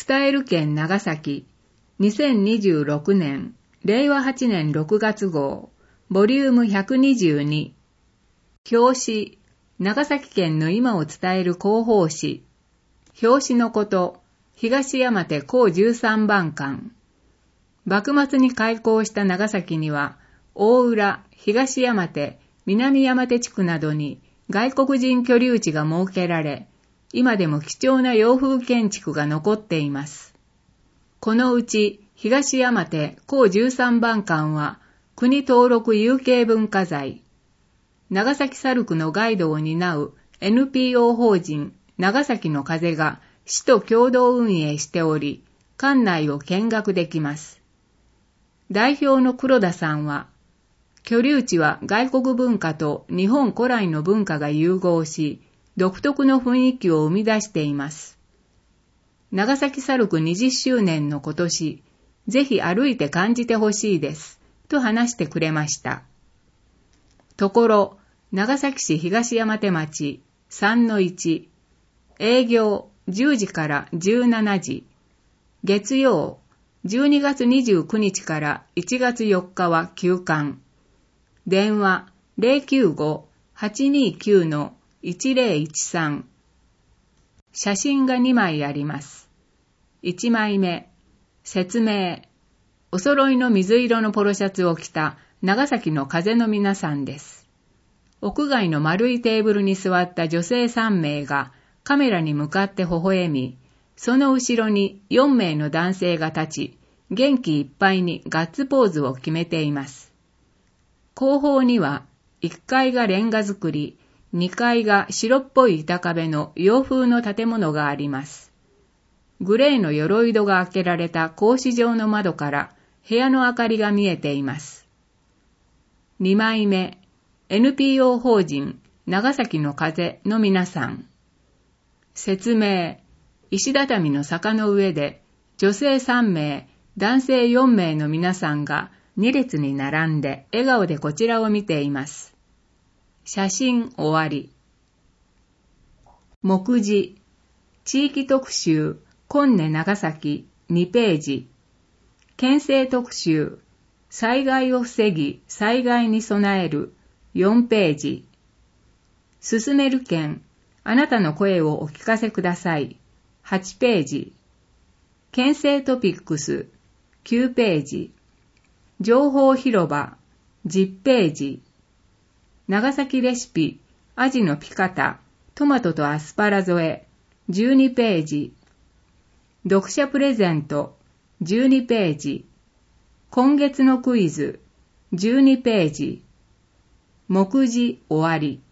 伝える県長崎、2026年、令和8年6月号、ボリューム122。表紙、長崎県の今を伝える広報誌。表紙のこと、東山手高13番館。幕末に開港した長崎には、大浦、東山手、南山手地区などに外国人居留地が設けられ、今でも貴重な洋風建築が残っています。このうち東山手高13番館は国登録有形文化財。長崎サルクのガイドを担う NPO 法人長崎の風が市と共同運営しており、館内を見学できます。代表の黒田さんは、居留地は外国文化と日本古来の文化が融合し、独特の雰囲気を生み出しています。長崎サルク20周年の今年、ぜひ歩いて感じてほしいです、と話してくれました。ところ、長崎市東山手町 3-1、営業10時から17時、月曜12月29日から1月4日は休館。電話 095-829-1013。写真が2枚あります。1枚目、説明。お揃いの水色のポロシャツを着た長崎の風の皆さんです。屋外の丸いテーブルに座った女性3名がカメラに向かって微笑み、その後ろに4名の男性が立ち、元気いっぱいにガッツポーズを決めています。後方には1階がレンガ造り、2階が白っぽい板壁の洋風の建物があります。グレーの鎧戸が開けられた格子状の窓から部屋の明かりが見えています。2枚目、NPO 法人長崎の風の皆さん。説明、石畳の坂の上で女性3名、男性4名の皆さんが2列に並んで笑顔でこちらを見ています。写真終わり。目次、地域特集、今根長崎2ページ。県政特集、災害を防ぎ、災害に備える4ページ。進める県、あなたの声をお聞かせください。8ページ。県政トピックス、9ページ。情報広場、10ページ。長崎レシピ、アジのピカタ、トマトとアスパラ添え、12ページ。読者プレゼント、12ページ。今月のクイズ、12ページ。目次終わり。